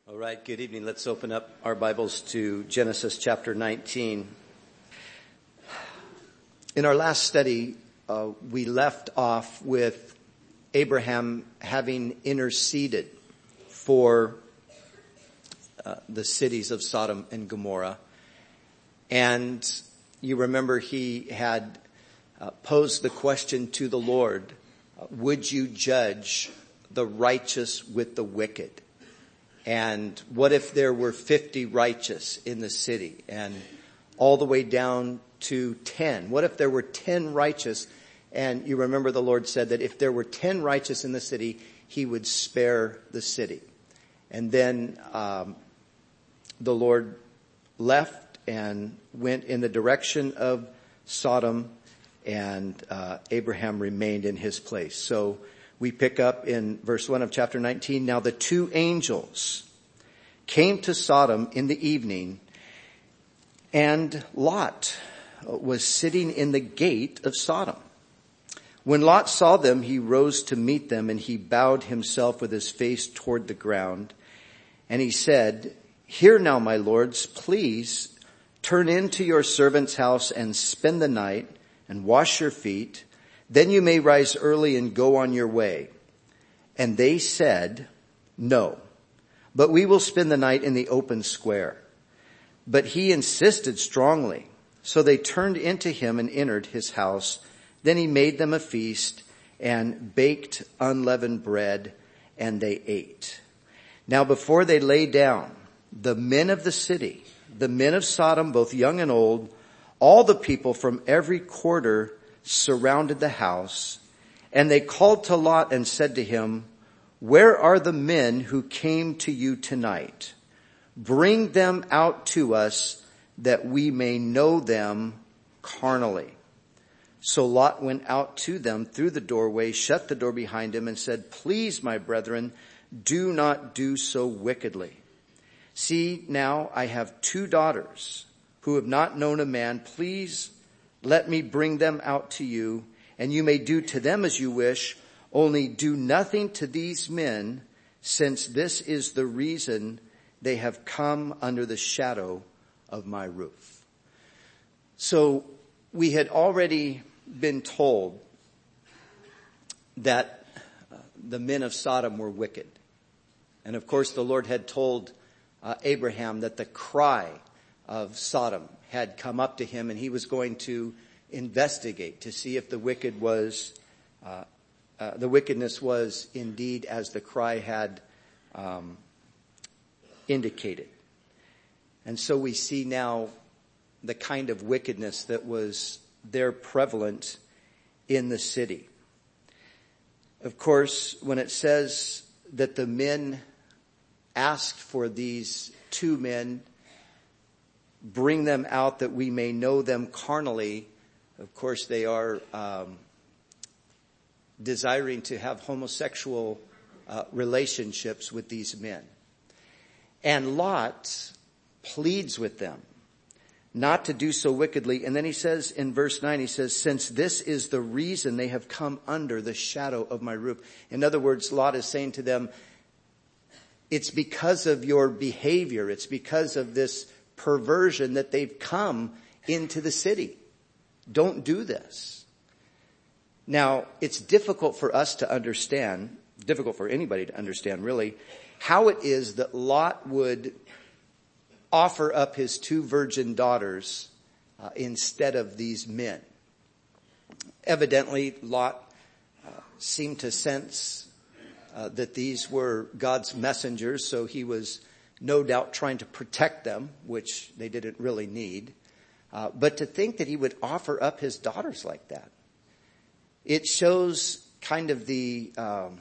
All right, good evening. Let's open up our Bibles to Genesis chapter 19. In our last study, we left off with Abraham having interceded for the cities of Sodom and Gomorrah. And you remember he had posed the question to the Lord, would you judge the righteous with the wicked? And what if there were 50 righteous in the city and all the way down to 10? What if there were 10 righteous? And you remember the Lord said that if there were 10 righteous in the city, he would spare the city. And then the Lord left and went in the direction of Sodom, and Abraham remained in his place. So we pick up in verse 1 of chapter 19. Now the two angels came to Sodom in the evening, and Lot was sitting in the gate of Sodom. When Lot saw them, he rose to meet them, and he bowed himself with his face toward the ground. And he said, "Hear now, my lords, please turn into your servant's house and spend the night and wash your feet. Then you may rise early and go on your way." And they said, "No, but we will spend the night in the open square." But he insisted strongly. So they turned into him and entered his house. Then he made them a feast and baked unleavened bread, and they ate. Now before they lay down, the men of the city, the men of Sodom, both young and old, all the people from every quarter surrounded the house, and they called to Lot and said to him, "Where are the men who came to you tonight? Bring them out to us that we may know them carnally." So Lot went out to them through the doorway, shut the door behind him, and said, "Please, my brethren, do not do so wickedly. See, now I have 2 daughters who have not known a man. Please let me bring them out to you, and you may do to them as you wish. Only do nothing to these men, since this is the reason they have come under the shadow of my roof." So we had already been told that the men of Sodom were wicked. And of course the Lord had told Abraham that the cry of Sodom had come up to him, and he was going to investigate to see if the wickedness was indeed as the cry had indicated. And so we see now the kind of wickedness that was there prevalent in the city. Of course, when it says that the men asked for these 2 men, bring them out that we may know them carnally, of course they are desiring to have homosexual relationships with these men. And Lot pleads with them not to do so wickedly. And then he says in verse 9, he says, "Since this is the reason they have come under the shadow of my roof." In other words, Lot is saying to them, it's because of your behavior, it's because of this perversion that they've come into the city. Don't do this. Now, it's difficult for us to understand, difficult for anybody to understand really, how it is that Lot would offer up his 2 virgin daughters instead of these men. Evidently, Lot seemed to sense that these were God's messengers, so he was no doubt trying to protect them, which they didn't really need. But to think that he would offer up his daughters like that, it shows kind of the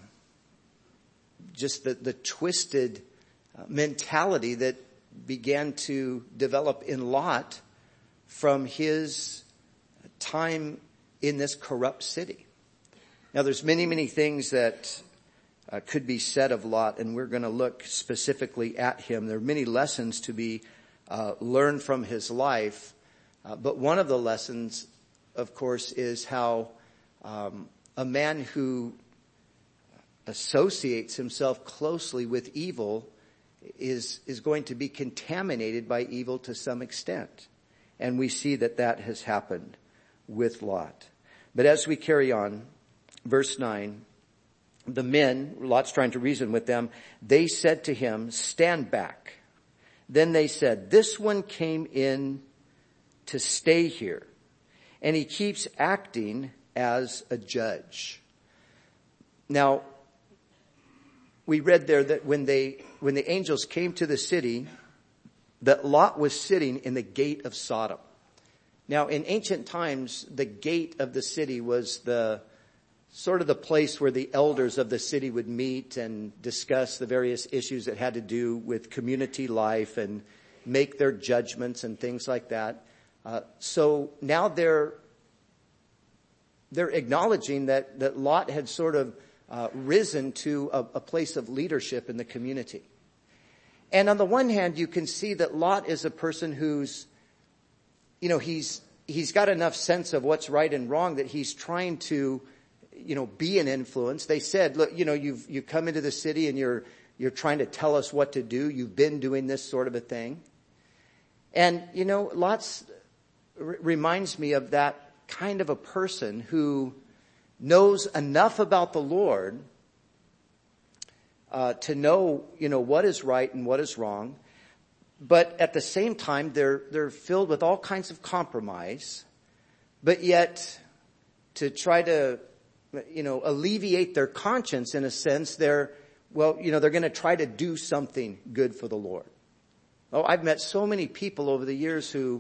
twisted mentality that began to develop in Lot from his time in this corrupt city. Now there's many things that could be said of Lot, and we're going to look specifically at him. There are many lessons to be learned from his life, but one of the lessons, of course, is how a man who associates himself closely with evil is going to be contaminated by evil to some extent. And we see that that has happened with Lot. But as we carry on, verse 9, the men, Lot's trying to reason with them, they said to him, "Stand back." Then they said, "This one came in to stay here, and he keeps acting as a judge." Now, we read there that when the angels came to the city, that Lot was sitting in the gate of Sodom. Now, in ancient times, the gate of the city was the sort of the place where the elders of the city would meet and discuss the various issues that had to do with community life and make their judgments and things like that. So now they're acknowledging that Lot had sort of risen to a place of leadership in the community. And on the one hand, you can see that Lot is a person who's, he's got enough sense of what's right and wrong that he's trying to, be an influence. They said, "Look, you've come into the city and you're trying to tell us what to do. You've been doing this sort of a thing." And, Lot's reminds me of that kind of a person who knows enough about the Lord to know, what is right and what is wrong. But at the same time, they're filled with all kinds of compromise. But yet, to try to, alleviate their conscience in a sense, they're going to try to do something good for the Lord. Oh, I've met so many people over the years who,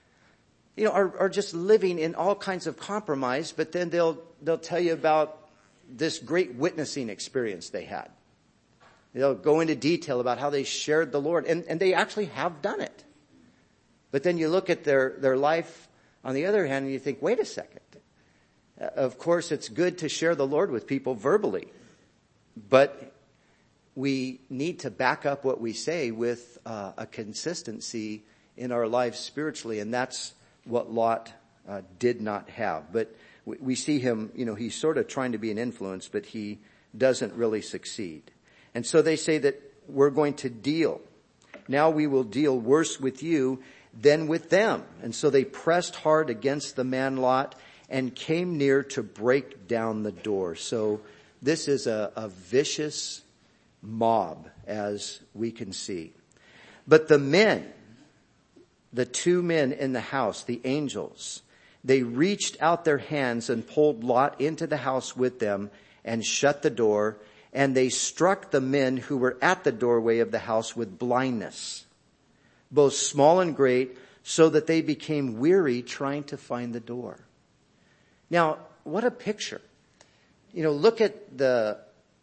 are just living in all kinds of compromise, but then they'll tell you about this great witnessing experience they had. They'll go into detail about how they shared the Lord, and they actually have done it. But then you look at their life on the other hand and you think, wait a second. Of course, it's good to share the Lord with people verbally, but we need to back up what we say with a consistency in our lives spiritually, and that's what Lot did not have. But we see him, he's sort of trying to be an influence, but he doesn't really succeed. And so they say that we're going to deal. Now we will deal worse with you than with them. And so they pressed hard against the man Lot and came near to break down the door. So this is a vicious mob, as we can see. But the men, the two men in the house, the angels, they reached out their hands and pulled Lot into the house with them and shut the door. And they struck the men who were at the doorway of the house with blindness, both small and great, so that they became weary trying to find the door. Now, what a picture. Look at the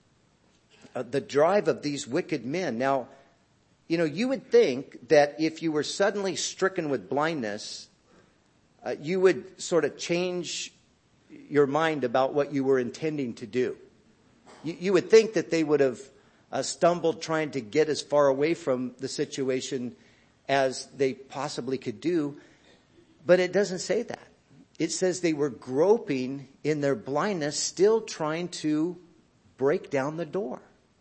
drive of these wicked men. Now, you would think that if you were suddenly stricken with blindness, you would sort of change your mind about what you were intending to do. You would think that they would have stumbled trying to get as far away from the situation as they possibly could do. But it doesn't say that. It says they were groping in their blindness, still trying to break down the door.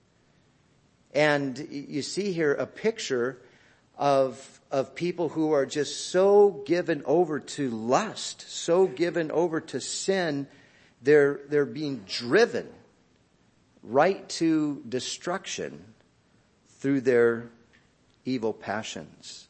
And you see here a picture of people who are just so given over to lust, so given over to sin, they're being driven right to destruction through their evil passions.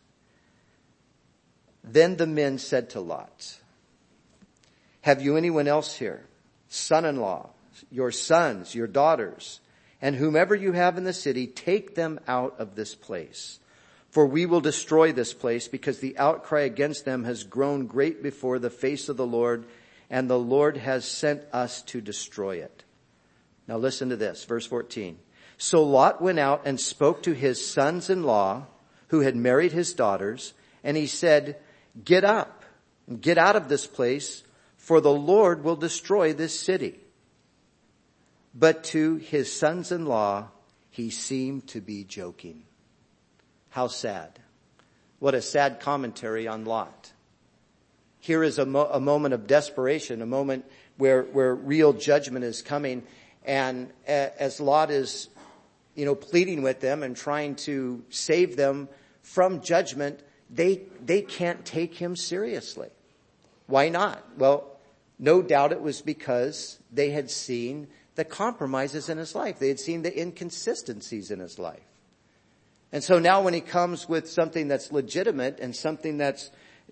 Then the men said to Lot, "Have you anyone else here? Son-in-law, your sons, your daughters, and whomever you have in the city, take them out of this place. For we will destroy this place, because the outcry against them has grown great before the face of the Lord, and the Lord has sent us to destroy it." Now listen to this, verse 14. So Lot went out and spoke to his sons-in-law who had married his daughters, and he said, "Get up and get out of this place, for the Lord will destroy this city." But to his sons-in-law, he seemed to be joking. How sad. What a sad commentary on Lot. Here is a moment of desperation, a moment where real judgment is coming. And as Lot is, pleading with them and trying to save them from judgment, they can't take him seriously. Why not? Well, no doubt it was because they had seen the compromises in his life. They had seen the inconsistencies in his life. And so now when he comes with something that's legitimate and something that's,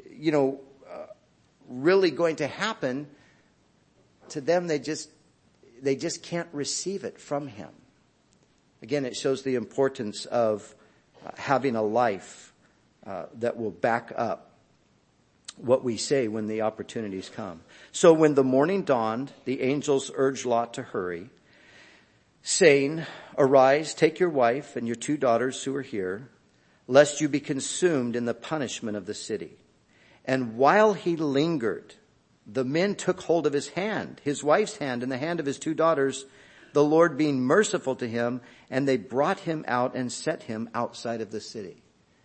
really going to happen, to them they just can't receive it from him. Again, it shows the importance of having a life that will back up what we say when the opportunities come. So when the morning dawned, the angels urged Lot to hurry, saying, "Arise, take your wife and your 2 daughters who are here, lest you be consumed in the punishment of the city." And while he lingered, the men took hold of his hand, his wife's hand, and the hand of his 2 daughters, the Lord being merciful to him, and they brought him out and set him outside of the city.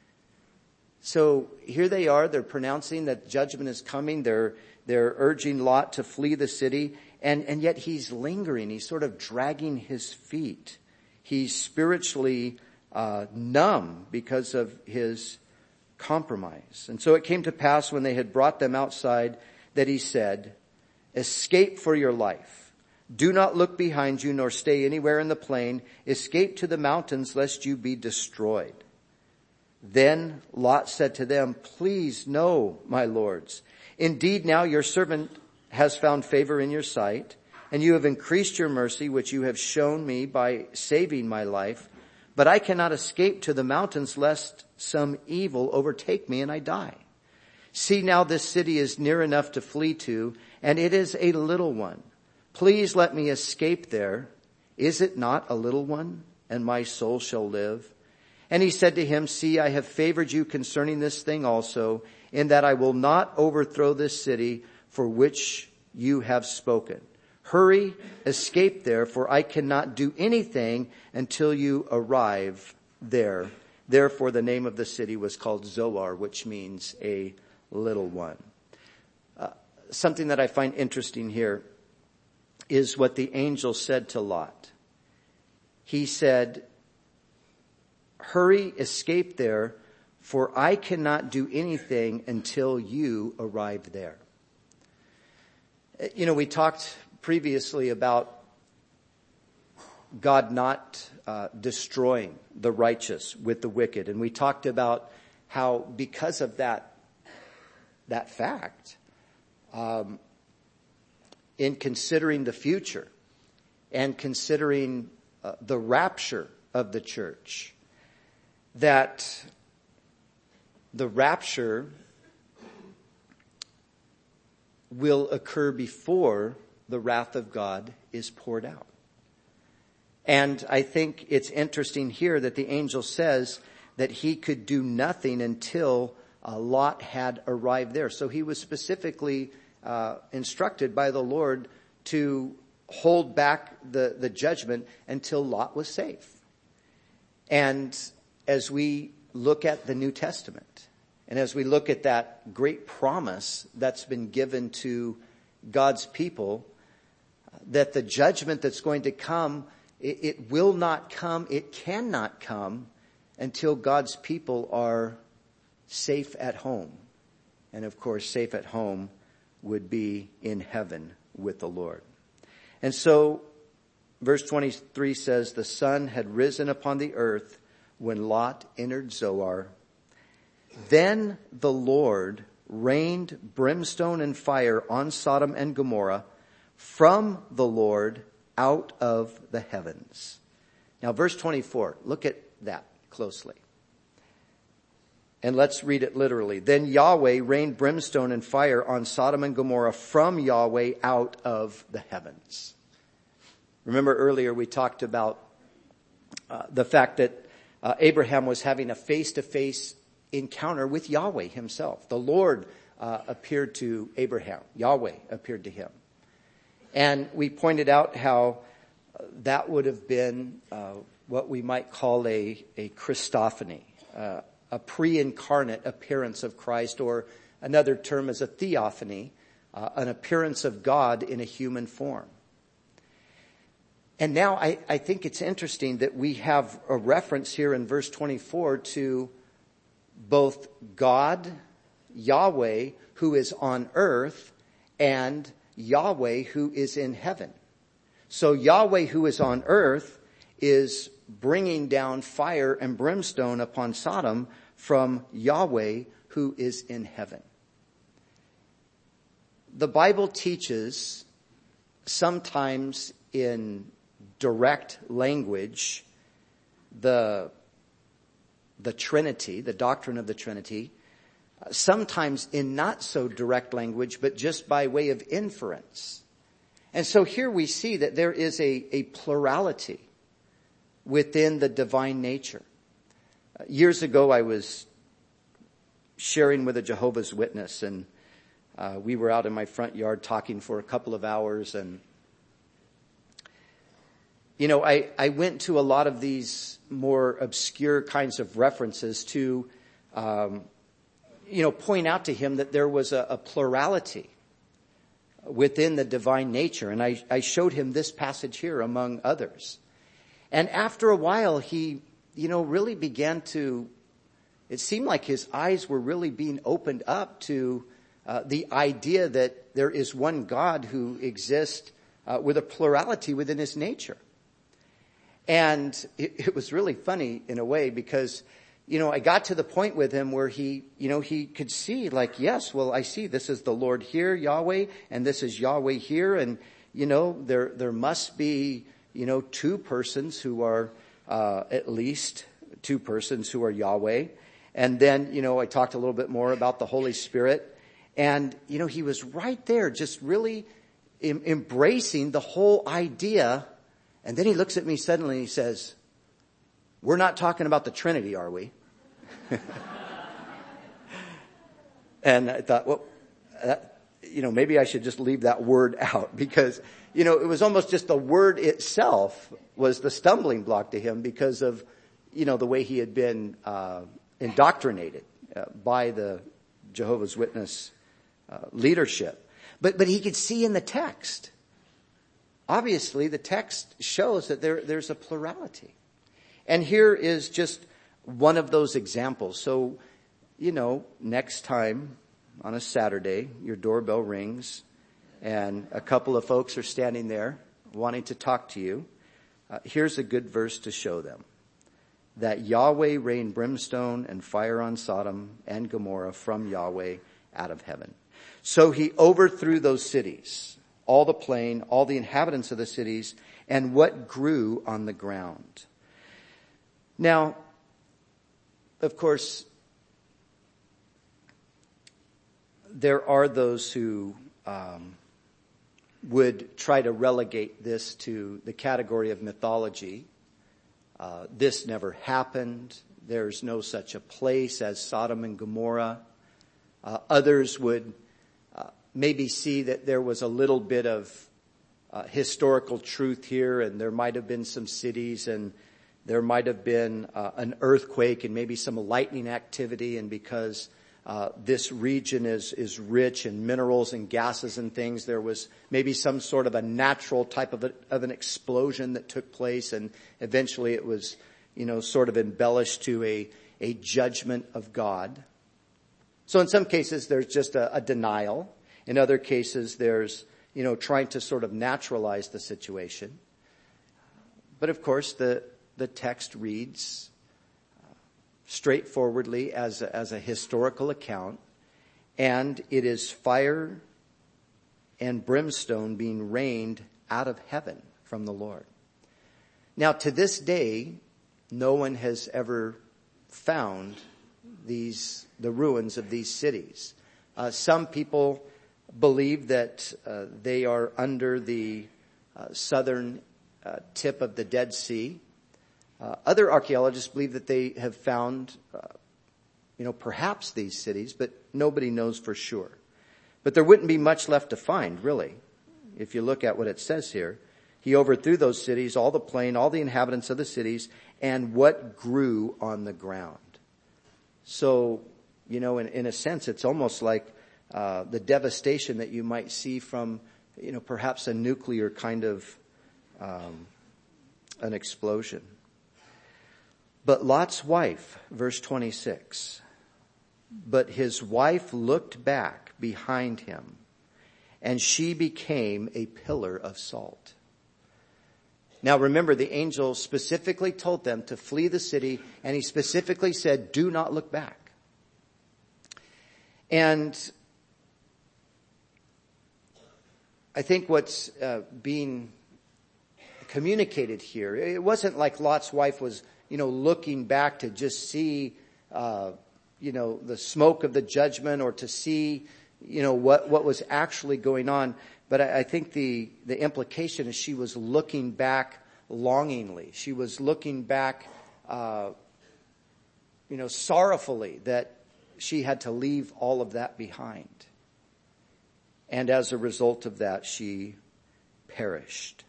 So here they are, they're pronouncing that judgment is coming, they're urging Lot to flee the city, and yet he's lingering, he's sort of dragging his feet. He's spiritually numb because of his compromise. And so it came to pass when they had brought them outside that he said, "Escape for your life. Do not look behind you nor stay anywhere in the plain. Escape to the mountains lest you be destroyed." Then Lot said to them, "Please, no, my lords. Indeed, now your servant has found favor in your sight, and you have increased your mercy, which you have shown me by saving my life. But I cannot escape to the mountains lest some evil overtake me and I die. See now, this city is near enough to flee to, and it is a little one. Please let me escape there. Is it not a little one? And my soul shall live." And he said to him, "See, I have favored you concerning this thing also, in that I will not overthrow this city for which you have spoken. Hurry, escape there, for I cannot do anything until you arrive there." Therefore the name of the city was called Zoar, which means a little one. Something that I find interesting here is what the angel said to Lot. He said, "Hurry, escape there, for I cannot do anything until you arrive there." We talked previously about God not destroying the righteous with the wicked. And we talked about how because of that fact, in considering the future and considering the rapture of the church, that the rapture will occur before the wrath of God is poured out. And I think it's interesting here that the angel says that he could do nothing until Lot had arrived there. So he was specifically instructed by the Lord to hold back the judgment until Lot was safe. And as we look at the New Testament, and as we look at that great promise that's been given to God's people, that the judgment that's going to come, it will not come, it cannot come until God's people are safe at home. And of course, safe at home would be in heaven with the Lord. And so, verse 23 says, "The sun had risen upon the earth when Lot entered Zoar. Then the Lord rained brimstone and fire on Sodom and Gomorrah from the Lord out of the heavens." Now verse 24, look at that closely. And let's read it literally. "Then Yahweh rained brimstone and fire on Sodom and Gomorrah from Yahweh out of the heavens." Remember earlier we talked about the fact that Abraham was having a face-to-face encounter with Yahweh himself. The Lord appeared to Abraham. Yahweh appeared to him. And we pointed out how that would have been what we might call a Christophany, a pre-incarnate appearance of Christ, or another term is a theophany, an appearance of God in a human form. And now I think it's interesting that we have a reference here in verse 24 to both God, Yahweh, who is on earth, and Yahweh, who is in heaven. So Yahweh, who is on earth, is bringing down fire and brimstone upon Sodom from Yahweh, who is in heaven. The Bible teaches, sometimes in direct language, the Trinity, the doctrine of the Trinity, sometimes in not so direct language, but just by way of inference. And so here we see that there is a plurality within the divine nature. Years ago, I was sharing with a Jehovah's Witness, and we were out in my front yard talking for a couple of hours, and I went to a lot of these more obscure kinds of references to, point out to him that there was a plurality within the divine nature. And I showed him this passage here among others. And after a while, he, really began to, it seemed like his eyes were really being opened up to the idea that there is one God who exists with a plurality within his nature. And it was really funny in a way because, I got to the point with him where he could see like, yes, well, I see this is the Lord here, Yahweh, and this is Yahweh here. And, there must be, two persons who are, at least two persons who are Yahweh. And then, I talked a little bit more about the Holy Spirit. And, he was right there just really embracing the whole idea. And then he looks at me suddenly and he says, "We're not talking about the Trinity, are we?" And I thought, well, maybe I should just leave that word out because, it was almost just the word itself was the stumbling block to him because of, the way he had been indoctrinated by the Jehovah's Witness leadership. But he could see in the text. Obviously, the text shows that there's a plurality. And here is just one of those examples. So, next time on a Saturday, your doorbell rings and a couple of folks are standing there wanting to talk to you. Here's a good verse to show them. That Yahweh rained brimstone and fire on Sodom and Gomorrah from Yahweh out of heaven. So he overthrew those cities, all the plain, all the inhabitants of the cities, and what grew on the ground. Now, of course, there are those who would try to relegate this to the category of mythology. This never happened. There's no such a place as Sodom and Gomorrah. Others would maybe see that there was a little bit of historical truth here, and there might have been some cities, and there might have been an earthquake and maybe some lightning activity, and because this region is rich in minerals and gases and things, there was maybe some sort of a natural type of an explosion that took place, and eventually it was, sort of embellished to a judgment of God. So in some cases there's just a denial. In other cases there's, trying to sort of naturalize the situation. But of course the text reads straightforwardly as a historical account, and it is fire and brimstone being rained out of heaven from the Lord. Now, to this day, no one has ever found the ruins of these cities. Some people believe that they are under the southern tip of the Dead Sea. Other archaeologists believe that they have found, perhaps these cities, but nobody knows for sure. But there wouldn't be much left to find, really, if you look at what it says here. He overthrew those cities, all the plain, all the inhabitants of the cities, and what grew on the ground. So, in a sense, it's almost like the devastation that you might see from, perhaps a nuclear kind of an explosion. But Lot's wife, verse 26, but his wife looked back behind him, and she became a pillar of salt. Now remember, the angel specifically told them to flee the city, and he specifically said, do not look back. And I think what's being communicated here, it wasn't like Lot's wife was, looking back to just see, the smoke of the judgment, or to see, what was actually going on. But I think the implication is she was looking back longingly. She was looking back, sorrowfully that she had to leave all of that behind. And as a result of that, she perished.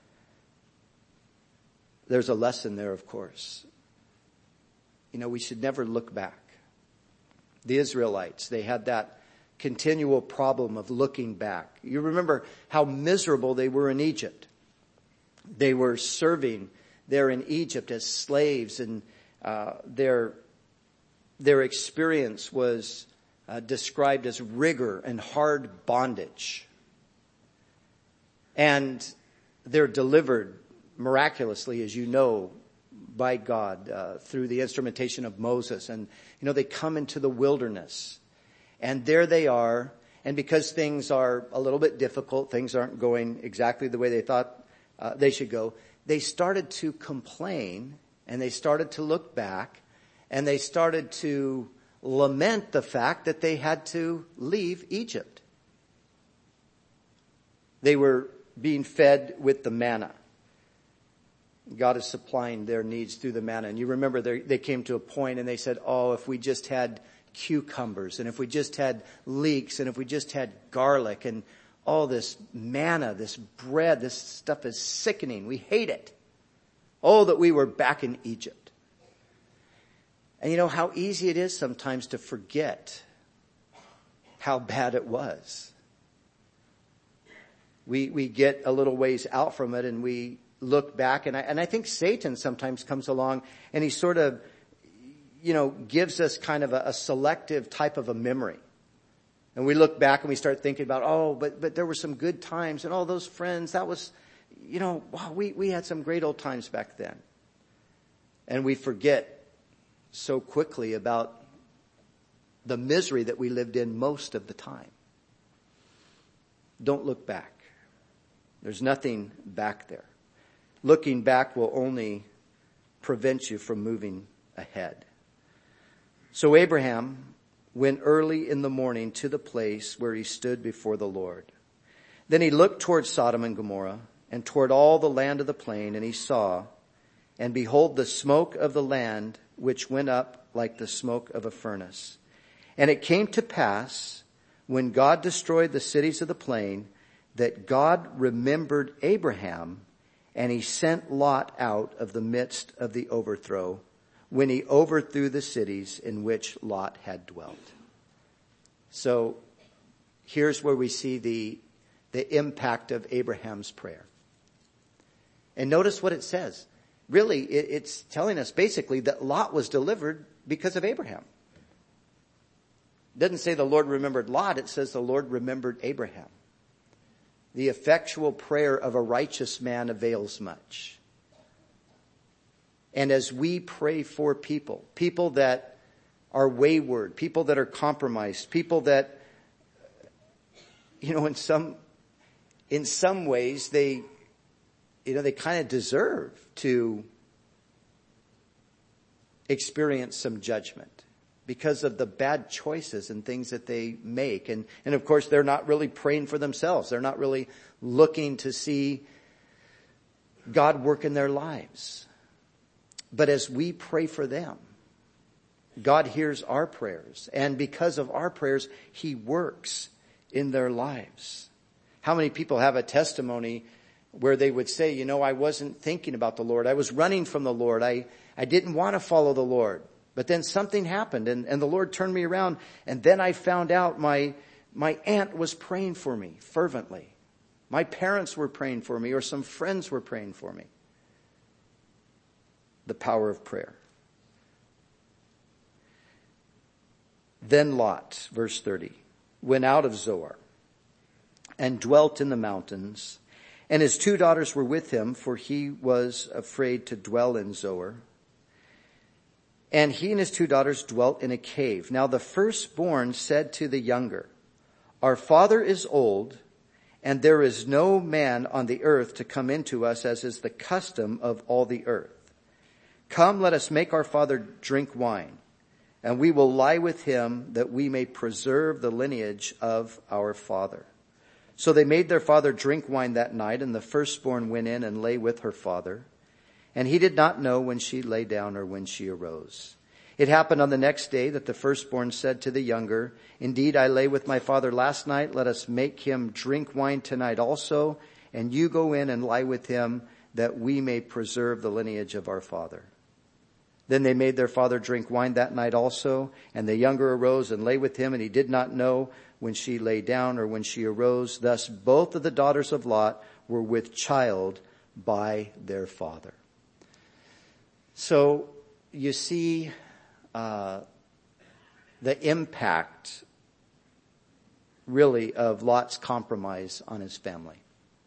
There's a lesson there, of course. We should never look back. The Israelites, they had that continual problem of looking back. You remember how miserable they were in Egypt. They were serving there in Egypt as slaves, and their experience was described as rigor and hard bondage. And they're delivered miraculously, as you know, by God through the instrumentation of Moses. And, they come into the wilderness. And there they are. And because things are a little bit difficult, things aren't going exactly the way they thought they should go, they started to complain, and they started to look back, and they started to lament the fact that they had to leave Egypt. They were being fed with the manna. God is supplying their needs through the manna. And you remember they came to a point and they said, if we just had cucumbers, and if we just had leeks, and if we just had garlic, and all this manna, this bread, this stuff is sickening. We hate it. Oh, that we were back in Egypt. And how easy it is sometimes to forget how bad it was. We get a little ways out from it, and we look back, and I think Satan sometimes comes along and he sort of, gives us kind of a selective type of a memory. And we look back and we start thinking about, but there were some good times, and all those friends, that was, wow, we had some great old times back then. And we forget so quickly about the misery that we lived in most of the time. Don't look back. There's nothing back there. Looking back will only prevent you from moving ahead. So Abraham went early in the morning to the place where he stood before the Lord. Then he looked toward Sodom and Gomorrah, and toward all the land of the plain, and he saw, and behold, the smoke of the land, which went up like the smoke of a furnace. And it came to pass, when God destroyed the cities of the plain, that God remembered Abraham, and he sent Lot out of the midst of the overthrow, when he overthrew the cities in which Lot had dwelt. So here's where we see the impact of Abraham's prayer. And notice what it says. Really, it's telling us basically that Lot was delivered because of Abraham. It doesn't say the Lord remembered Lot, it says the Lord remembered Abraham. The effectual prayer of a righteous man avails much. And as we pray for people that are wayward, people that are compromised, people that, in some ways they kind of deserve to experience some judgment because of the bad choices and things that they make. And of course, they're not really praying for themselves. They're not really looking to see God work in their lives. But as we pray for them, God hears our prayers. And because of our prayers, He works in their lives. How many people have a testimony where they would say, I wasn't thinking about the Lord. I was running from the Lord. I didn't want to follow the Lord. But then something happened and the Lord turned me around. And then I found out my aunt was praying for me fervently. My parents were praying for me, or some friends were praying for me. the power of prayer. Then Lot, verse 30, went out of Zoar and dwelt in the mountains, and his 2 daughters were with him, for he was afraid to dwell in Zoar. And he and his 2 daughters dwelt in a cave. Now the firstborn said to the younger, "Our father is old, and there is no man on the earth to come into us, as is the custom of all the earth. Come, let us make our father drink wine, and we will lie with him, that we may preserve the lineage of our father." So they made their father drink wine that night, and the firstborn went in and lay with her father. And he did not know when she lay down or when she arose. It happened on the next day that the firstborn said to the younger, "Indeed, I lay with my father last night. Let us make him drink wine tonight also, and you go in and lie with him, that we may preserve the lineage of our father." Then they made their father drink wine that night also, and the younger arose and lay with him, and he did not know when she lay down or when she arose. Thus both of the daughters of Lot were with child by their father. So you see the impact really of Lot's compromise on his family.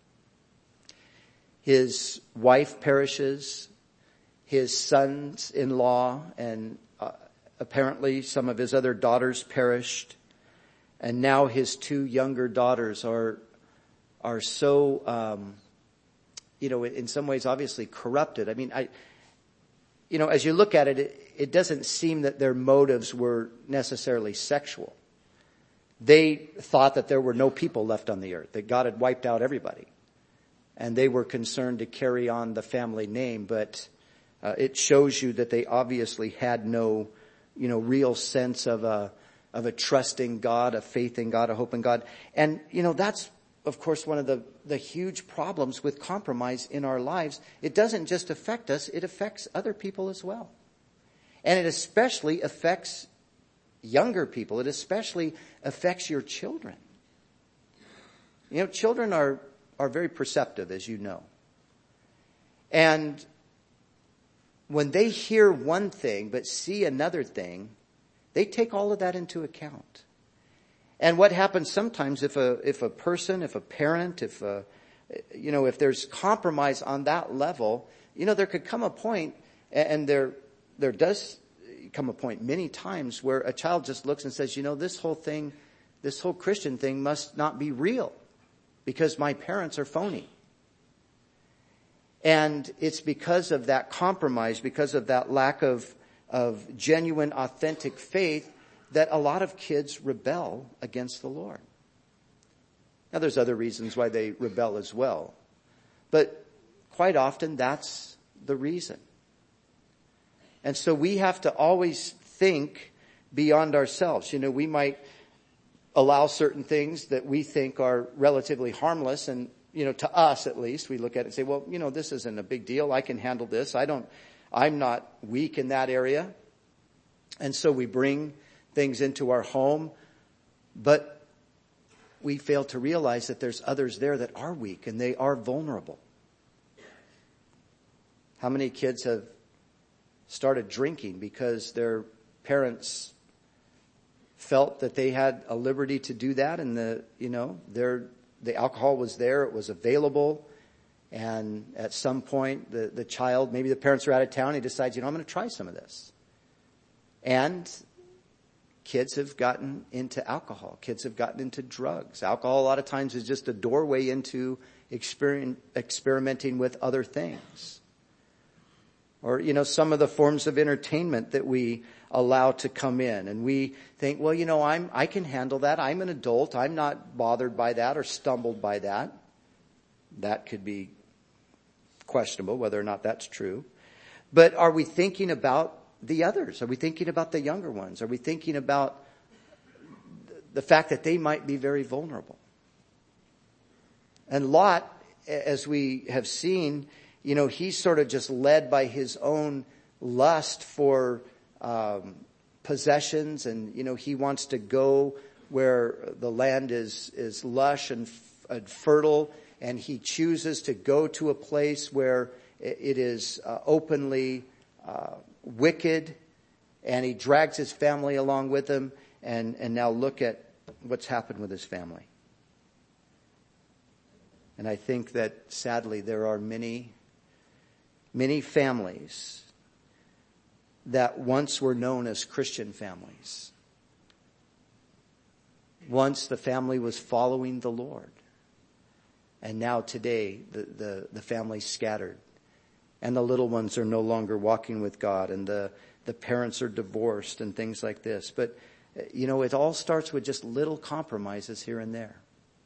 His wife perishes, his sons-in-law and apparently some of his other daughters perished, and now his 2 younger daughters are so in some ways obviously corrupted. I mean, as you look at it, it doesn't seem that their motives were necessarily sexual. They thought that there were no people left on the earth, that God had wiped out everybody. And they were concerned to carry on the family name, but it shows you that they obviously had no, real sense of a trusting God, a faith in God, a hope in God. And, that's, of course, one of the huge problems with compromise in our lives. It doesn't just affect us, it affects other people as well. And it especially affects younger people. It especially affects your children. Children are very perceptive, as you know. And when they hear one thing but see another thing, they take all of that into account. And what happens sometimes if a person, if a parent, if there's compromise on that level, there could come a point, and there does come a point many times, where a child just looks and says, this whole Christian thing must not be real, because my parents are phony. And it's because of that compromise, because of that lack of genuine, authentic faith, that a lot of kids rebel against the Lord. Now, there's other reasons why they rebel as well, but quite often that's the reason. And so we have to always think beyond ourselves. We might allow certain things that we think are relatively harmless, and to us at least, we look at it and say, well, this isn't a big deal. I can handle this. I'm not weak in that area. And so we bring things into our home, but we fail to realize that there's others there that are weak and they are vulnerable. How many kids have started drinking because their parents felt that they had a liberty to do that, and the alcohol was there, it was available, and at some point the child, maybe the parents are out of town, he decides, I'm going to try some of this. And kids have gotten into alcohol. Kids have gotten into drugs. Alcohol a lot of times is just a doorway into experimenting with other things. Or, some of the forms of entertainment that we allow to come in. And we think, well, I can handle that. I'm an adult. I'm not bothered by that or stumbled by that. That could be questionable whether or not that's true. But are we thinking about the others? Are we thinking about the younger ones? Are we thinking about the fact that they might be very vulnerable? And Lot, as we have seen, he's sort of just led by his own lust for possessions, and he wants to go where the land is lush and fertile, and he chooses to go to a place where it is openly wicked, and he drags his family along with him. And now look at what's happened with his family. And I think that sadly there are many, many families that once were known as Christian families. Once the family was following the Lord. And now today the family's scattered. And the little ones are no longer walking with God. And the parents are divorced and things like this. But, it all starts with just little compromises here and there.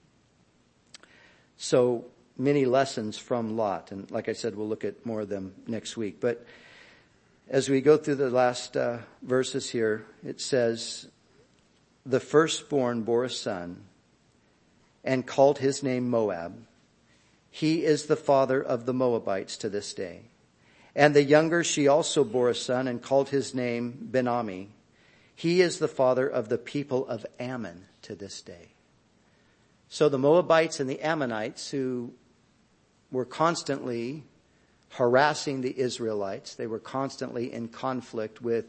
So many lessons from Lot. And like I said, we'll look at more of them next week. But as we go through the last verses here, it says, the firstborn bore a son and called his name Moab. He is the father of the Moabites to this day. And the younger, she also bore a son and called his name Ben-Ami. He is the father of the people of Ammon to this day. So the Moabites and the Ammonites, who were constantly harassing the Israelites, they were constantly in conflict with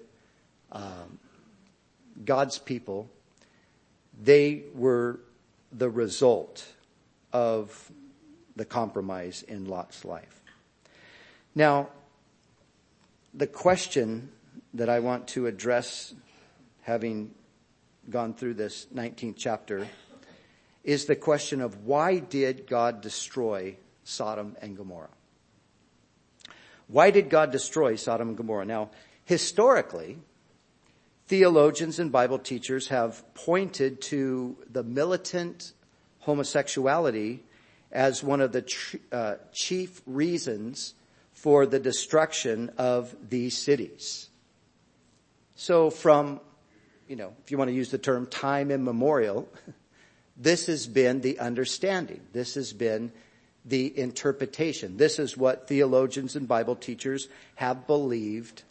God's people. They were the result of the compromise in Lot's life. Now, the question that I want to address, having gone through this 19th chapter, is the question of why did God destroy Sodom and Gomorrah? Why did God destroy Sodom and Gomorrah? Now, historically, theologians and Bible teachers have pointed to the militant homosexuality as one of the chief reasons for the destruction of these cities. So from, if you want to use the term time immemorial, this has been the understanding. This has been the interpretation. This is what theologians and Bible teachers have believed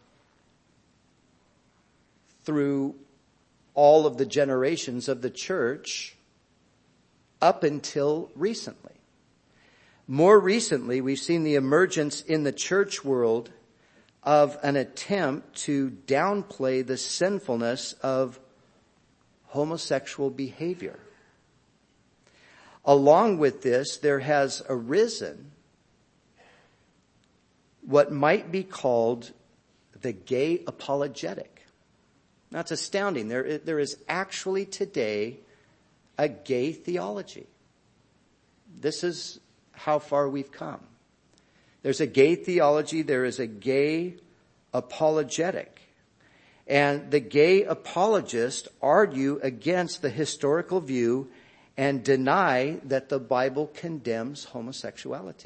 through all of the generations of the church up until recently. More recently, we've seen the emergence in the church world of an attempt to downplay the sinfulness of homosexual behavior. Along with this, there has arisen what might be called the gay apologetic. That's astounding. There is actually today a gay theology. This is how far we've come. There's a gay theology. There is a gay apologetic. And the gay apologists argue against the historical view and deny that the Bible condemns homosexuality.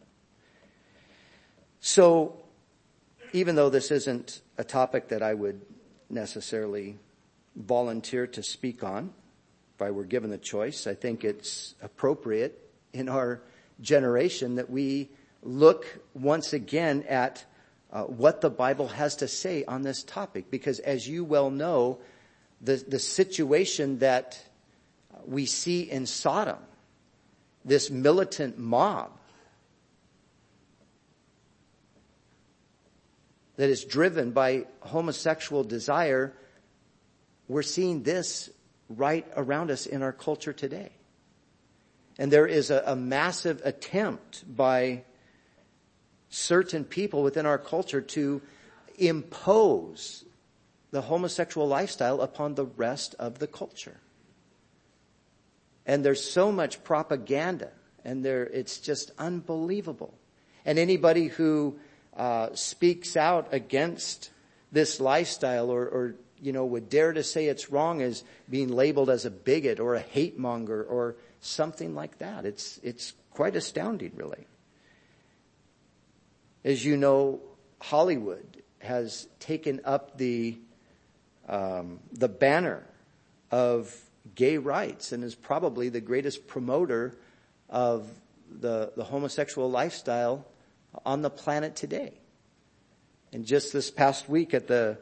So, even though this isn't a topic that I would necessarily volunteer to speak on, if I were given the choice, I think it's appropriate in our generation that we look once again at what the Bible has to say on this topic. Because as you well know, the situation that we see in Sodom, this militant mob that is driven by homosexual desire, we're seeing this right around us in our culture today. And there is a massive attempt by certain people within our culture to impose the homosexual lifestyle upon the rest of the culture. And there's so much propaganda, and it's just unbelievable. And anybody who speaks out against this lifestyle or would dare to say it's wrong is being labeled as a bigot or a hate monger or something like that. It's quite astounding, really. As you know, Hollywood has taken up the banner of gay rights and is probably the greatest promoter of the homosexual lifestyle on the planet today. And just this past week at the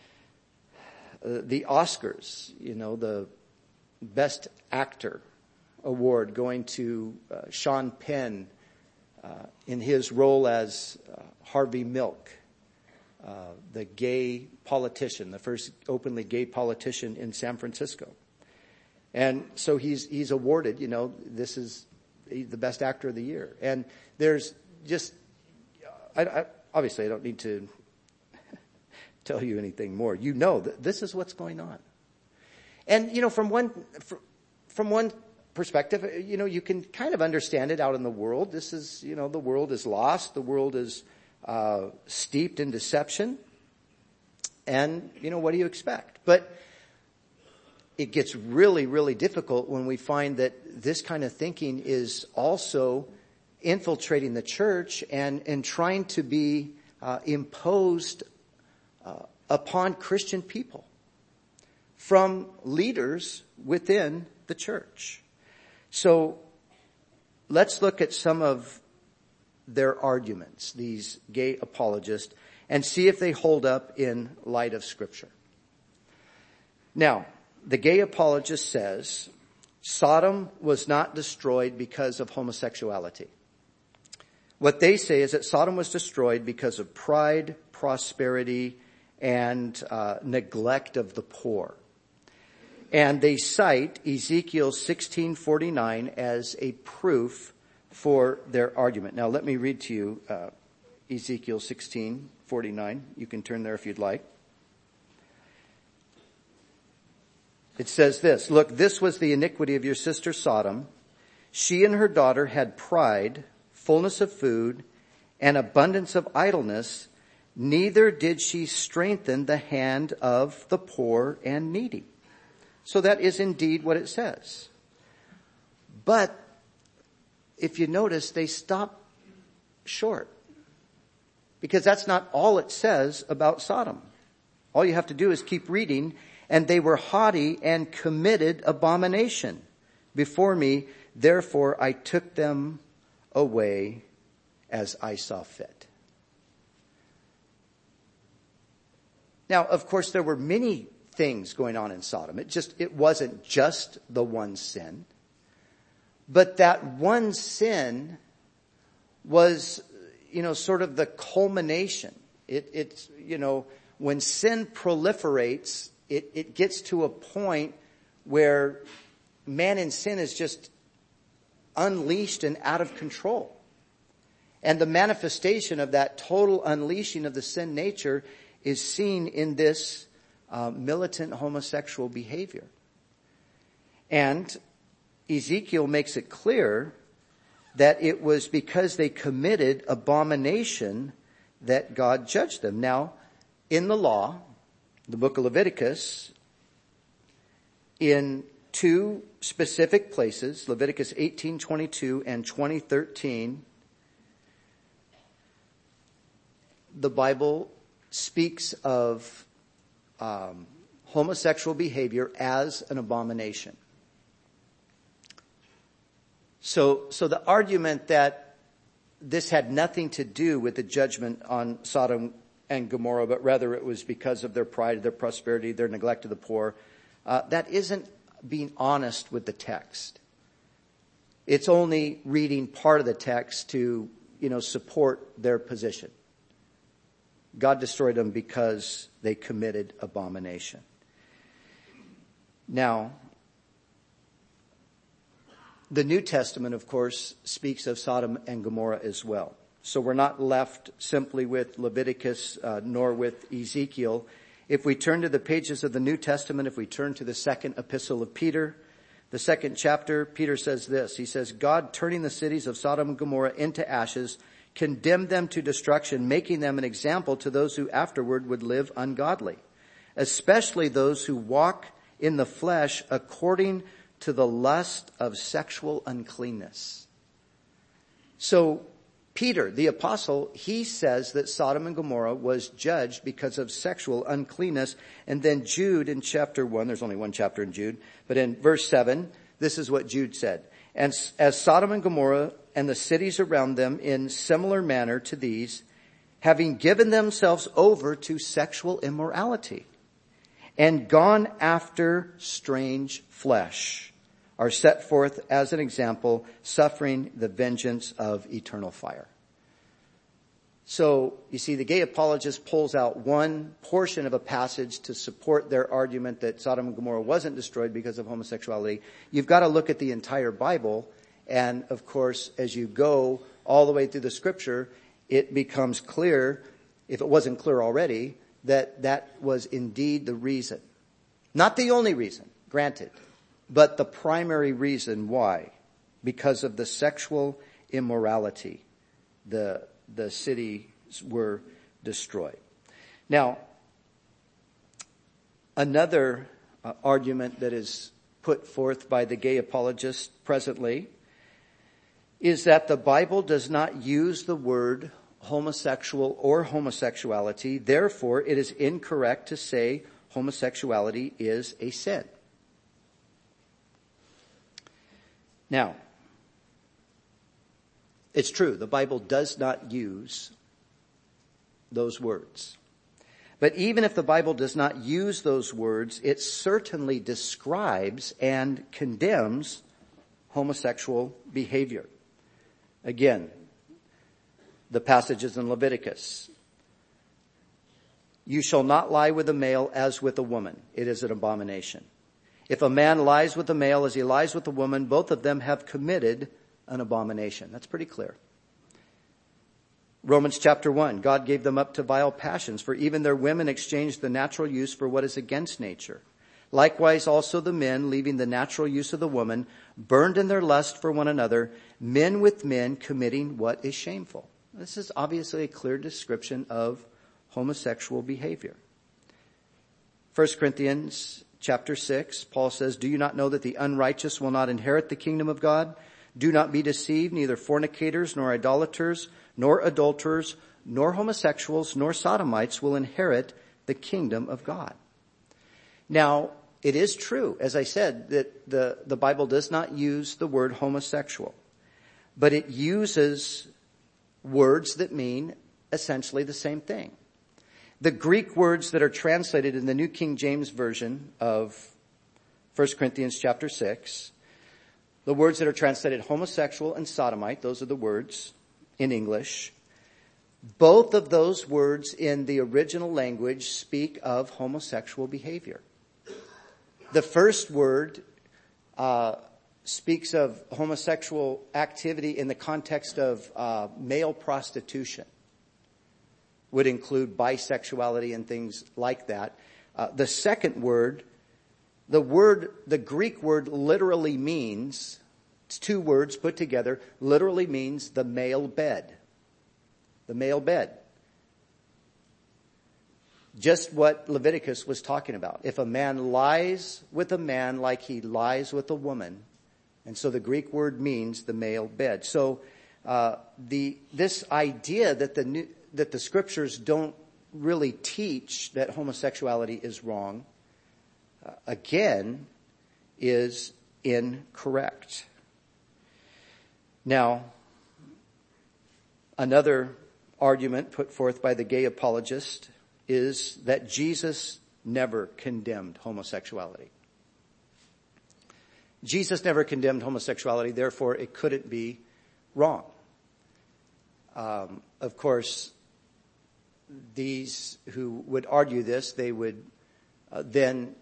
Oscars, the Best Actor award going to Sean Penn in his role as Harvey Milk, the gay politician, the first openly gay politician in San Francisco. And so he's awarded, this is the best actor of the year. And there's just, obviously I don't need to tell you anything more. You know that this is what's going on. And, from one perspective, you can kind of understand it out in the world. This is, the world is lost. The world is steeped in deception. And, what do you expect? But it gets really, really difficult when we find that this kind of thinking is also infiltrating the church and trying to be imposed upon Christian people from leaders within the church. So let's look at some of their arguments, these gay apologists, and see if they hold up in light of Scripture. Now, the gay apologist says Sodom was not destroyed because of homosexuality. What they say is that Sodom was destroyed because of pride, prosperity, and neglect of the poor. And they cite Ezekiel 16:49 as a proof for their argument. Now let me read to you Ezekiel 16:49. You can turn there if you'd like. It says this, "Look, this was the iniquity of your sister Sodom. She and her daughter had pride, fullness of food, and abundance of idleness. Neither did she strengthen the hand of the poor and needy." So that is indeed what it says. But if you notice, they stop short. Because that's not all it says about Sodom. All you have to do is keep reading. "And they were haughty and committed abomination before me. Therefore I took them away as I saw fit." Now, of course, there were many things going on in Sodom. It wasn't just the one sin. But that one sin was, sort of the culmination. It's, when sin proliferates, it gets to a point where man in sin is just unleashed and out of control. And the manifestation of that total unleashing of the sin nature is seen in this militant homosexual behavior. And Ezekiel makes it clear that it was because they committed abomination that God judged them. Now, in the law, the book of Leviticus, in two specific places, Leviticus 18:22 and 20:13, the Bible speaks of homosexual behavior as an abomination. So the argument that this had nothing to do with the judgment on Sodom and Gomorrah, but rather it was because of their pride, their prosperity, their neglect of the poor, that isn't being honest with the text. It's only reading part of the text to, support their position. God destroyed them because they committed abomination. Now, the New Testament, of course, speaks of Sodom and Gomorrah as well. So we're not left simply with Leviticus nor with Ezekiel. If we turn to the pages of the New Testament, if we turn to the second epistle of Peter, the second chapter, Peter says this. He says, "God, turning the cities of Sodom and Gomorrah into ashes, condemned them to destruction, making them an example to those who afterward would live ungodly, especially those who walk in the flesh according to the lust of sexual uncleanness." So Peter, the apostle, he says that Sodom and Gomorrah was judged because of sexual uncleanness. And then Jude in chapter 1, there's only one chapter in Jude, but in verse 7, this is what Jude said. "And as Sodom and Gomorrah and the cities around them in similar manner to these, having given themselves over to sexual immorality and gone after strange flesh, are set forth as an example, suffering the vengeance of eternal fire." So, you see, the gay apologist pulls out one portion of a passage to support their argument that Sodom and Gomorrah wasn't destroyed because of homosexuality. You've got to look at the entire Bible, and of course, as you go all the way through the scripture, it becomes clear, if it wasn't clear already, that that was indeed the reason. Not the only reason, granted, but the primary reason why. Because of the sexual immorality, the cities were destroyed. Now, another argument that is put forth by the gay apologist presently is that the Bible does not use the word homosexual or homosexuality. Therefore, it is incorrect to say homosexuality is a sin. Now, it's true, the Bible does not use those words. But even if the Bible does not use those words, it certainly describes and condemns homosexual behavior. Again, the passages in Leviticus. You shall not lie with a male as with a woman. It is an abomination. If a man lies with a male as he lies with a woman, both of them have committed an abomination. That's pretty clear. Romans chapter 1, God gave them up to vile passions, for even their women exchanged the natural use for what is against nature. Likewise also the men, leaving the natural use of the woman, burned in their lust for one another, men with men committing what is shameful. This is obviously a clear description of homosexual behavior. 1 Corinthians chapter 6, Paul says, do you not know that the unrighteous will not inherit the kingdom of God? Do not be deceived, neither fornicators, nor idolaters, nor adulterers, nor homosexuals, nor sodomites will inherit the kingdom of God. Now, it is true, as I said, that the Bible does not use the word homosexual, but it uses words that mean essentially the same thing. The Greek words that are translated in the New King James Version of 1 Corinthians chapter 6, the words that are translated homosexual and sodomite, those are the words in English. Both of those words in the original language speak of homosexual behavior. The first word speaks of homosexual activity in the context of male prostitution. Would include bisexuality and things like that. The second word, the Greek word literally means, it's two words put together, literally means the male bed. The male bed. Just what Leviticus was talking about. If a man lies with a man like he lies with a woman, and so the Greek word means the male bed. So this idea that the scriptures don't really teach that homosexuality is wrong, again, is incorrect. Now, another argument put forth by the gay apologist is that Jesus never condemned homosexuality. Jesus never condemned homosexuality, therefore it couldn't be wrong. Of course, these who would argue this, they would then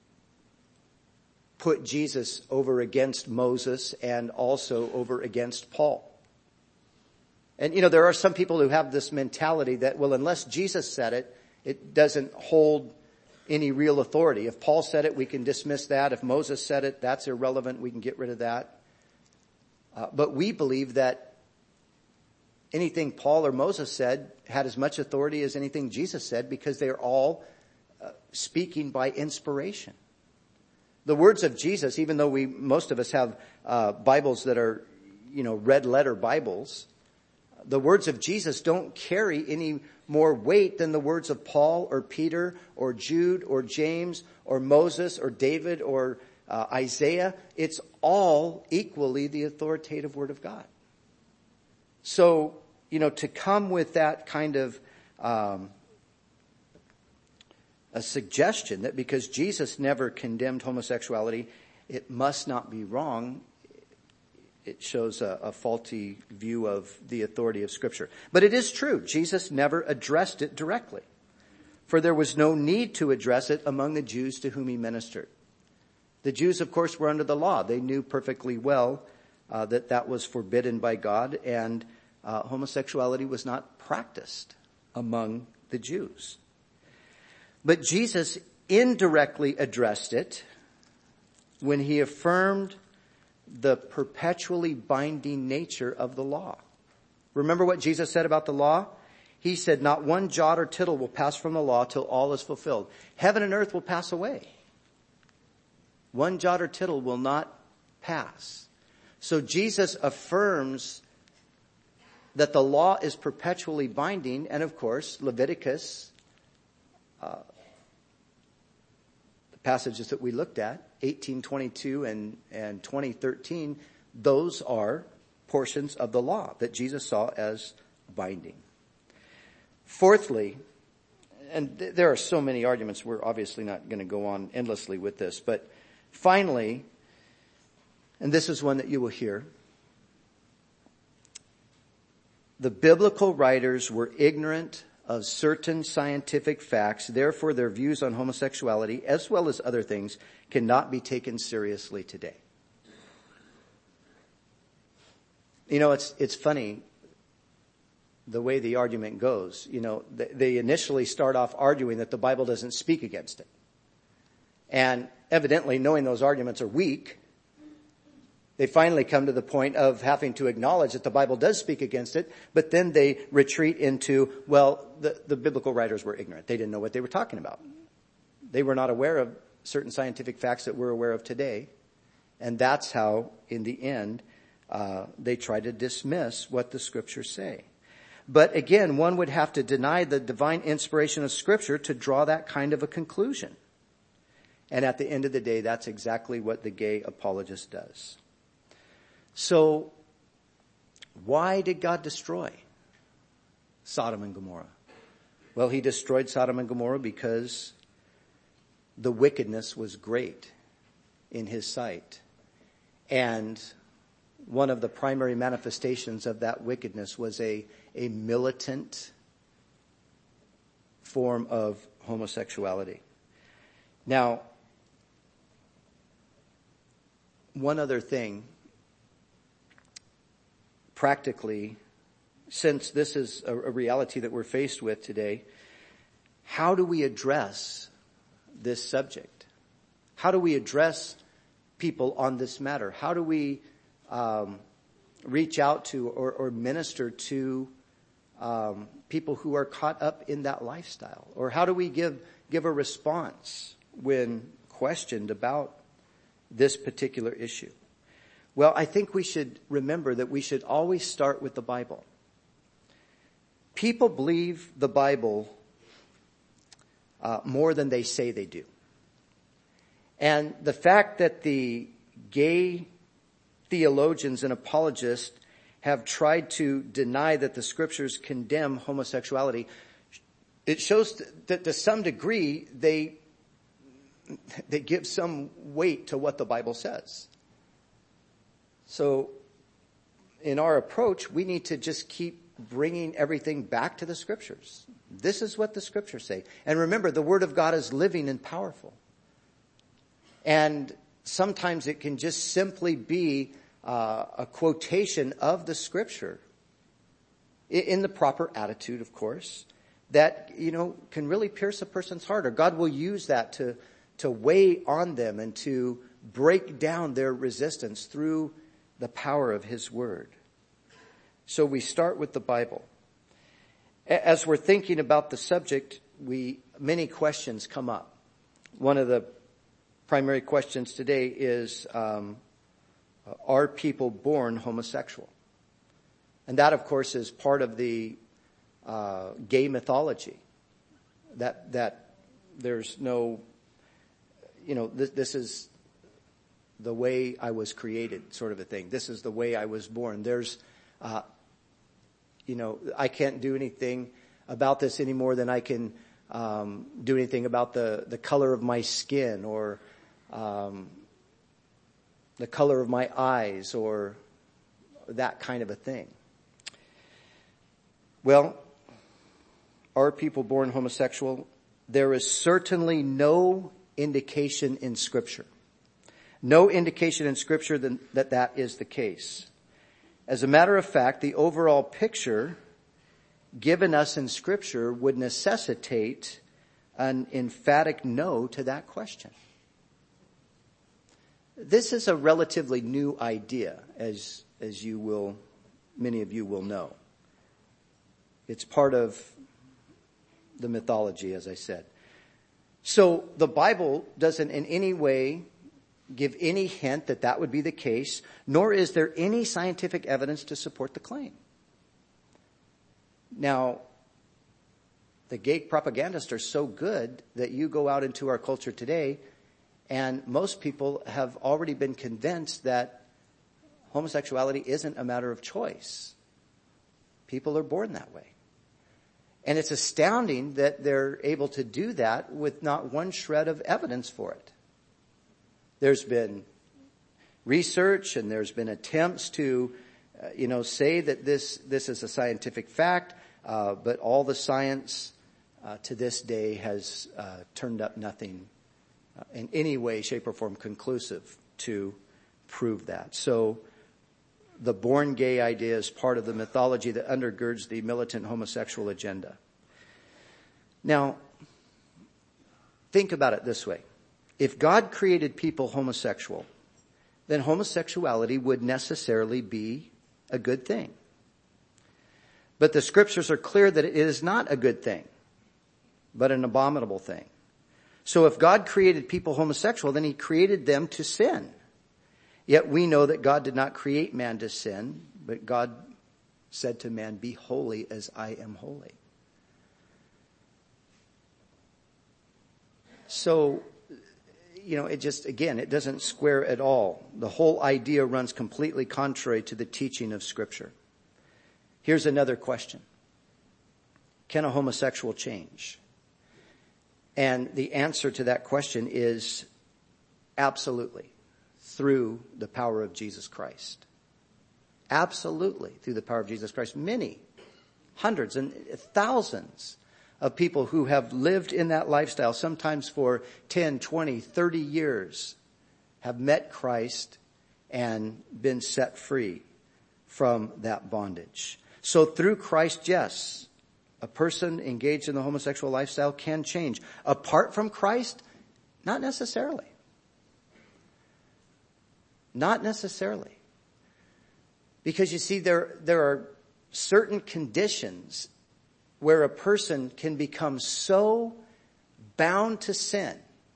put Jesus over against Moses and also over against Paul. And, there are some people who have this mentality that, well, unless Jesus said it, it doesn't hold any real authority. If Paul said it, we can dismiss that. If Moses said it, that's irrelevant. We can get rid of that. But we believe that anything Paul or Moses said had as much authority as anything Jesus said because they're all speaking by inspiration. The words of Jesus, even though most of us have Bibles that are, red letter Bibles, the words of Jesus don't carry any more weight than the words of Paul or Peter or Jude or James or Moses or David or Isaiah. It's all equally the authoritative word of God. So, to come with that kind of a suggestion that because Jesus never condemned homosexuality, it must not be wrong, it shows a faulty view of the authority of Scripture. But it is true, Jesus never addressed it directly, for there was no need to address it among the Jews to whom he ministered. The Jews, of course, were under the law. They knew perfectly well that was forbidden by God, and homosexuality was not practiced among the Jews. But Jesus indirectly addressed it when he affirmed the perpetually binding nature of the law. Remember what Jesus said about the law? He said, not one jot or tittle will pass from the law till all is fulfilled. Heaven and earth will pass away. One jot or tittle will not pass. So Jesus affirms that the law is perpetually binding, and of course, Leviticus, the passages that we looked at, 18:22 and 20:13, those are portions of the law that Jesus saw as binding. Fourthly, and there are so many arguments, we're obviously not going to go on endlessly with this, but finally, and this is one that you will hear, the biblical writers were ignorant of certain scientific facts, therefore their views on homosexuality, as well as other things, cannot be taken seriously today. You know, it's funny the way the argument goes. You know, they initially start off arguing that the Bible doesn't speak against it. And evidently, knowing those arguments are weak, they finally come to the point of having to acknowledge that the Bible does speak against it, but then they retreat into, well, the biblical writers were ignorant. They didn't know what they were talking about. They were not aware of certain scientific facts that we're aware of today. And that's how, in the end, they try to dismiss what the Scriptures say. But again, one would have to deny the divine inspiration of Scripture to draw that kind of a conclusion. And at the end of the day, that's exactly what the gay apologist does. So, why did God destroy Sodom and Gomorrah? Well, he destroyed Sodom and Gomorrah because the wickedness was great in his sight. And one of the primary manifestations of that wickedness was a militant form of homosexuality. Now, one other thing, practically, since this is a reality that we're faced with today, how do we address this subject? How do we address people on this matter? How do we reach out to or minister to people who are caught up in that lifestyle? Or how do we give a response when questioned about this particular issue? Well, I think we should remember that we should always start with the Bible. People believe the Bible more than they say they do. And the fact that the gay theologians and apologists have tried to deny that the Scriptures condemn homosexuality, it shows that to some degree they give some weight to what the Bible says. So in our approach, we need to just keep bringing everything back to the Scriptures. This is what the Scriptures say. And remember, the Word of God is living and powerful. And sometimes it can just simply be a quotation of the Scripture in the proper attitude, of course, that, can really pierce a person's heart. Or God will use that to weigh on them and to break down their resistance through the power of His Word. So we start with the Bible. As we're thinking about the subject, many questions come up. One of the primary questions today is, are people born homosexual? And that, of course, is part of the gay mythology. That there's no, this is the way I was created, sort of a thing. This is the way I was born. There's, I can't do anything about this any more than I can do anything about the color of my skin or the color of my eyes or that kind of a thing. Well, are people born homosexual? There is certainly no indication in Scripture. No indication in Scripture that is the case. As a matter of fact, the overall picture given us in Scripture would necessitate an emphatic no to that question. This is a relatively new idea, as many of you will know. It's part of the mythology, as I said. So the Bible doesn't in any way give any hint that that would be the case, nor is there any scientific evidence to support the claim. Now, the gay propagandists are so good that you go out into our culture today, and most people have already been convinced that homosexuality isn't a matter of choice. People are born that way. And it's astounding that they're able to do that with not one shred of evidence for it. There's been research and there's been attempts to, say that this is a scientific fact, but all the science to this day has turned up nothing in any way, shape, or form conclusive to prove that. So the born gay idea is part of the mythology that undergirds the militant homosexual agenda. Now, think about it this way. If God created people homosexual, then homosexuality would necessarily be a good thing. But the Scriptures are clear that it is not a good thing, but an abominable thing. So if God created people homosexual, then He created them to sin. Yet we know that God did not create man to sin, but God said to man, "Be holy as I am holy." So, it doesn't square at all. The whole idea runs completely contrary to the teaching of Scripture. Here's another question. Can a homosexual change? And the answer to that question is absolutely, through the power of Jesus Christ. Absolutely, through the power of Jesus Christ. Many, hundreds and thousands of people who have lived in that lifestyle, sometimes for 10, 20, 30 years, have met Christ and been set free from that bondage. So through Christ, yes, a person engaged in the homosexual lifestyle can change. Apart from Christ, not necessarily. Not necessarily. Because you see, there are certain conditions where a person can become so bound to sin.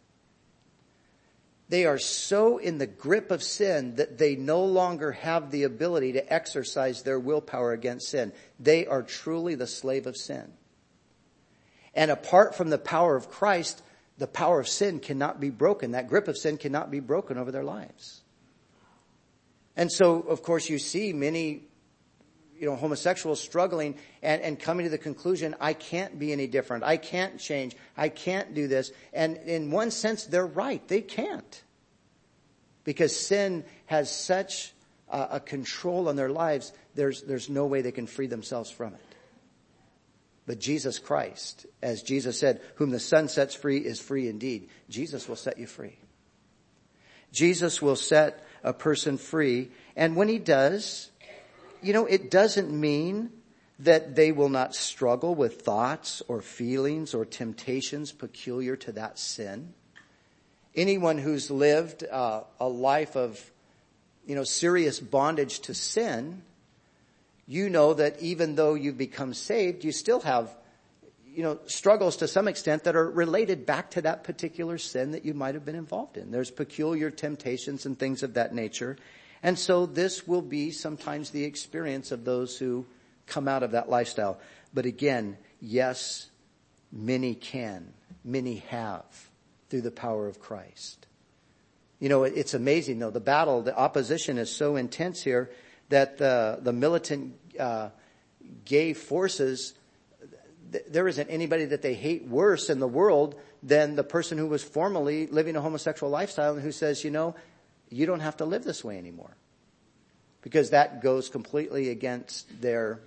They are so in the grip of sin that they no longer have the ability to exercise their willpower against sin. They are truly the slave of sin. And apart from the power of Christ, the power of sin cannot be broken. That grip of sin cannot be broken over their lives. And so, of course, you see many homosexuals struggling and coming to the conclusion, I can't be any different. I can't change. I can't do this. And in one sense, they're right. They can't. Because sin has such a control on their lives, there's no way they can free themselves from it. But Jesus Christ, as Jesus said, whom the Son sets free is free indeed. Jesus will set you free. Jesus will set a person free. And when He does, it doesn't mean that they will not struggle with thoughts or feelings or temptations peculiar to that sin. Anyone who's lived a life of, serious bondage to sin, that even though you've become saved, you still have, struggles to some extent that are related back to that particular sin that you might have been involved in. There's peculiar temptations and things of that nature. And so this will be sometimes the experience of those who come out of that lifestyle. But again, yes, many can, many have through the power of Christ. It's amazing though. The opposition is so intense here that the militant gay forces, there isn't anybody that they hate worse in the world than the person who was formerly living a homosexual lifestyle and who says, you don't have to live this way anymore. because that goes completely against their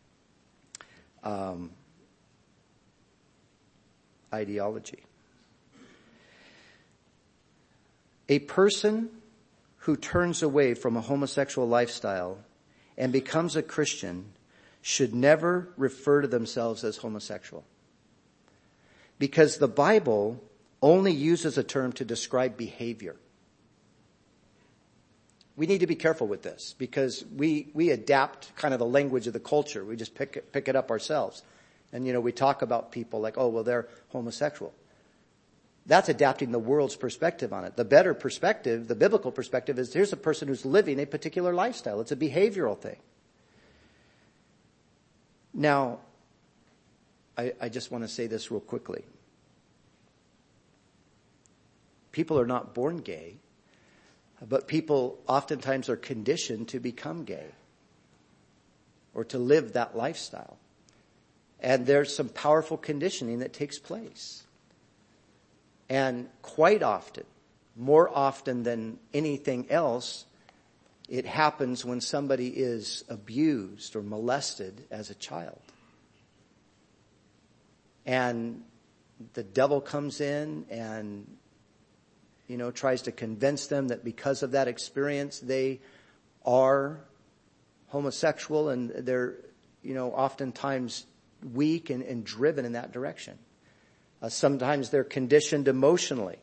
ideology. A person who turns away from a homosexual lifestyle and becomes a Christian should never refer to themselves as homosexual. Because the Bible only uses a term to describe behavior. We need to be careful with this because we adapt kind of the language of the culture. We just pick it up ourselves. And, we talk about people like, oh, well, they're homosexual. That's adapting the world's perspective on it. The better perspective, the biblical perspective, is here's a person who's living a particular lifestyle. It's a behavioral thing. Now, I just want to say this real quickly. People are not born gay, but people oftentimes are conditioned to become gay or to live that lifestyle. And there's some powerful conditioning that takes place. And quite often, more often than anything else, it happens when somebody is abused or molested as a child. And the devil comes in and, tries to convince them that because of that experience, they are homosexual and they're, oftentimes weak and driven in that direction. Sometimes they're conditioned emotionally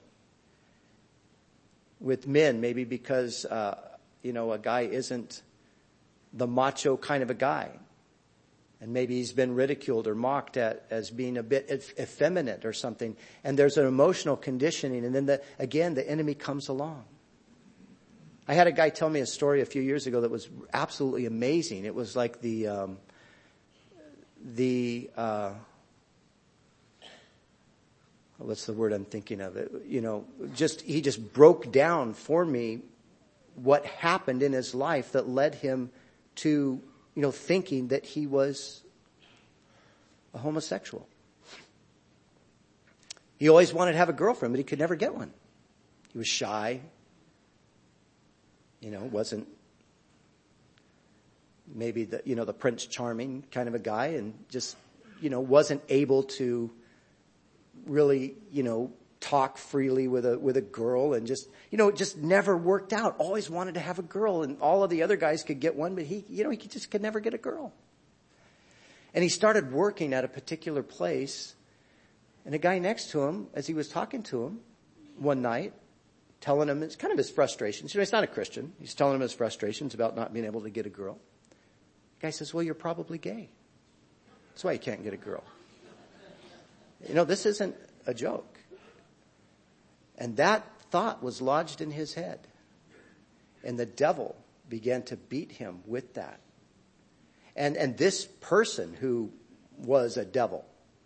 with men, maybe because, a guy isn't the macho kind of a guy. And maybe he's been ridiculed or mocked at as being a bit effeminate or something. And there's an emotional conditioning. And then the enemy comes along. I had a guy tell me a story a few years ago that was absolutely amazing. It was like what's the word I'm thinking of? He just broke down for me what happened in his life that led him to, thinking that he was a homosexual. He always wanted to have a girlfriend, but he could never get one. He was shy. Wasn't maybe the Prince Charming kind of a guy, and just, wasn't able to really, talk freely with a girl, and just, it just never worked out. Always wanted to have a girl, and all of the other guys could get one, but he just could never get a girl. And he started working at a particular place, and a guy next to him, as he was talking to him one night, telling him it's kind of his frustrations. He's not a Christian. He's telling him his frustrations about not being able to get a girl. The guy says, well, you're probably gay. That's why you can't get a girl. This isn't a joke. And that thought was lodged in his head. And the devil began to beat him with that. And this person who was a devil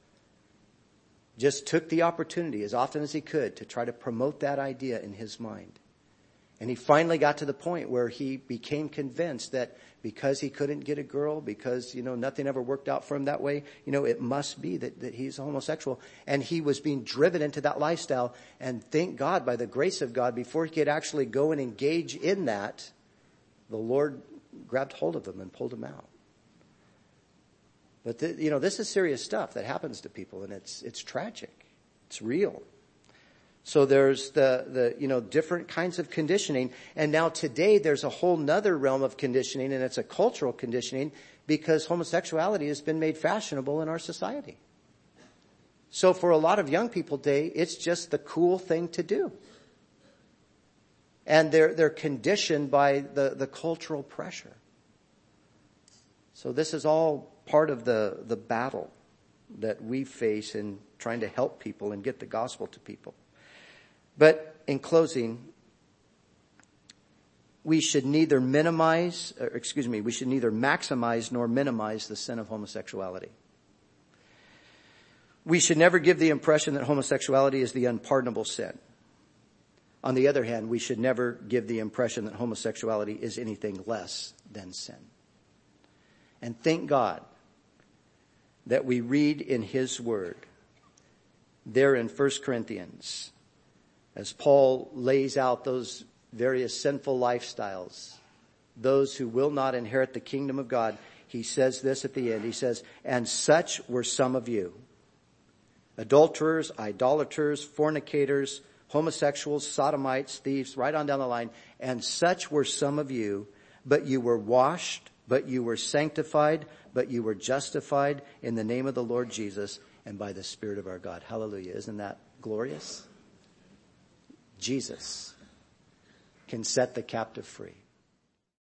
just took the opportunity as often as he could to try to promote that idea in his mind. And he finally got to the point where he became convinced that because he couldn't get a girl, because, nothing ever worked out for him that way, it must be that he's homosexual. And he was being driven into that lifestyle. And thank God, by the grace of God, before he could actually go and engage in that, the Lord grabbed hold of him and pulled him out. But, this is serious stuff that happens to people, and it's tragic. It's real. So there's the different kinds of conditioning. And now today there's a whole nother realm of conditioning, and it's a cultural conditioning because homosexuality has been made fashionable in our society. So for a lot of young people today, it's just the cool thing to do. And they're conditioned by the cultural pressure. So this is all part of the battle that we face in trying to help people and get the gospel to people. But in closing, we should neither maximize nor minimize the sin of homosexuality. We should never give the impression that homosexuality is the unpardonable sin. On the other hand, we should never give the impression that homosexuality is anything less than sin. And thank God that we read in His Word, there in 1 Corinthians, as Paul lays out those various sinful lifestyles those who will not inherit the kingdom of God, he says this at the end. He says, and such were some of you. Adulterers, idolaters, fornicators, homosexuals, sodomites, thieves, right on down the line. And such were some of you, but you were washed, but you were sanctified, but you were justified in the name of the Lord Jesus and by the Spirit of our God. Hallelujah. Isn't that glorious? Jesus can set the captive free.